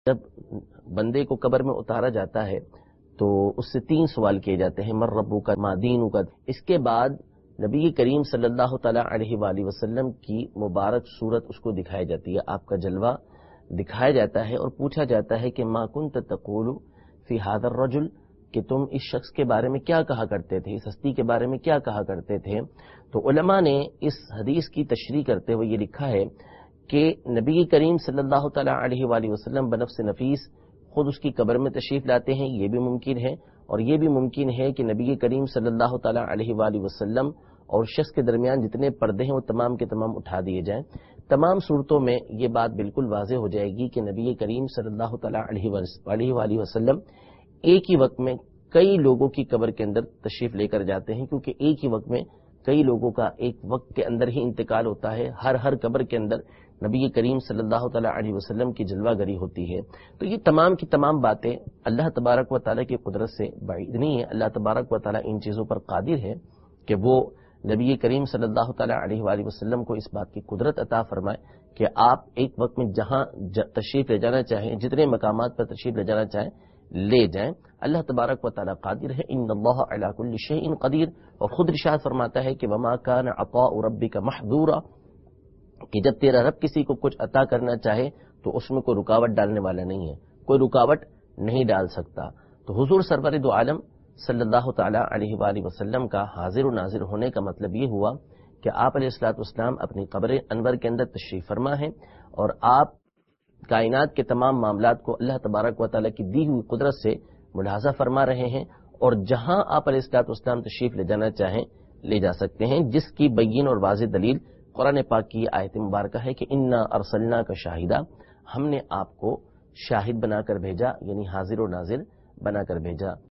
جب بندے کو قبر میں اتارا جاتا ہے تو اس سے 3 سوال کیے جاتے ہیں، من ربک ما دینک۔ اس کے بعد نبی کریم صلی اللہ تعالی علیہ وآلہ وسلم کی مبارک صورت اس کو دکھائی جاتی ہے، آپ کا جلوہ دکھایا جاتا ہے اور پوچھا جاتا ہے کہ ما کنت تقول فی ھذا الرجل، کہ تم اس شخص کے بارے میں کیا کہا کرتے تھے، اس ہستی کے بارے میں کیا کہا کرتے تھے۔ تو علماء نے اس حدیث کی تشریح کرتے ہوئے یہ لکھا ہے کہ نبی کریم صلی اللہ تعالی علیہ وآلہ وسلم بنفس نفیس خود اس کی قبر میں تشریف لاتے ہیں، یہ بھی ممکن ہے، اور یہ بھی ممکن ہے کہ نبی کریم صلی اللہ تعالی علیہ وآلہ وسلم اور شخص کے درمیان جتنے پردے ہیں وہ تمام کے تمام اٹھا دیے جائیں۔ تمام صورتوں میں یہ بات بالکل واضح ہو جائے گی کہ نبی کریم صلی اللہ تعالی علیہ وآلہ وسلم ایک ہی وقت میں کئی لوگوں کی قبر کے اندر تشریف لے کر جاتے ہیں، کیونکہ ایک ہی وقت میں کئی لوگوں کا ایک وقت کے اندر ہی انتقال ہوتا ہے، ہر قبر کے اندر نبی کریم صلی اللہ تعالی علیہ وسلم کی جلوہ گری ہوتی ہے۔ تو یہ تمام کی تمام باتیں اللہ تبارک و تعالی کی قدرت سے بعید نہیں ہے۔ اللہ تبارک و تعالی ان چیزوں پر قادر ہے کہ وہ نبی کریم صلی اللہ تعالی علیہ وآلہ وسلم کو اس بات کی قدرت عطا فرمائے کہ آپ ایک وقت میں جہاں تشریف لے جانا چاہیں، جتنے مقامات پر تشریف لے جانا چاہیں لے جائیں۔ اللہ تبارک و تعالی قادر ہے، ان اللہ علی کل شیء قدیر، اور خود ارشاد فرماتا ہے کہ وما کان عطاء ربک محظورا، کہ جب تیرا رب کسی کو کچھ عطا کرنا چاہے تو اس میں کوئی رکاوٹ ڈالنے والا نہیں ہے، کوئی رکاوٹ نہیں ڈال سکتا۔ تو حضور سرور دو عالم صلی اللہ تعالی علیہ وآلہ وسلم کا حاضر و ناظر ہونے کا مطلب یہ ہوا کہ آپ علیہ الصلوۃ والسلام اپنی قبر انور کے اندر تشریف فرما ہیں، اور آپ کائنات کے تمام معاملات کو اللہ تبارک و تعالی کی دی ہوئی قدرت سے ملاحظہ فرما رہے ہیں، اور جہاں آپ علیہ الصلوۃ والسلام تشریف لے جانا چاہیں لے جا سکتے ہیں، جس کی بین اور واضح دلیل قرآن پاک کی آیت مبارکہ ہے کہ انا ارسلناک شاہدا، ہم نے آپ کو شاہد بنا کر بھیجا، یعنی حاضر و ناظر بنا کر بھیجا۔